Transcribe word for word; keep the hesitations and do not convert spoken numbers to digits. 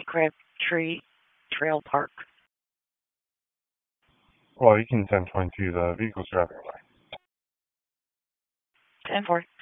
Crabtree Trail Park. Well, you can ten twenty-two the vehicle's driving away. ten four.